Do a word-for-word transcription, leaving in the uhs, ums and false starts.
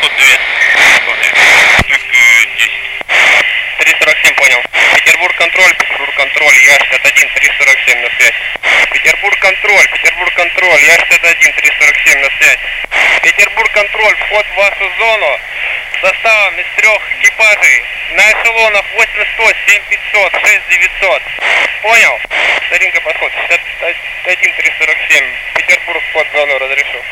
подход две. три сорок семь, понял. Петербург контроль, Петербург контроль, Я шестьдесят один, три сорок семь на связь. Петербург контроль, Петербург контроль, Я шестьдесят один, три сорок семь на связь. Петербург контроль, вход в вашу зону составом из трех экипажей на эшелонах восемь сто, семь пятьсот, шесть девятьсот. Понял? Старинка подход, шестьдесят один, три сорок семь. Петербург, вход в зону разрешу.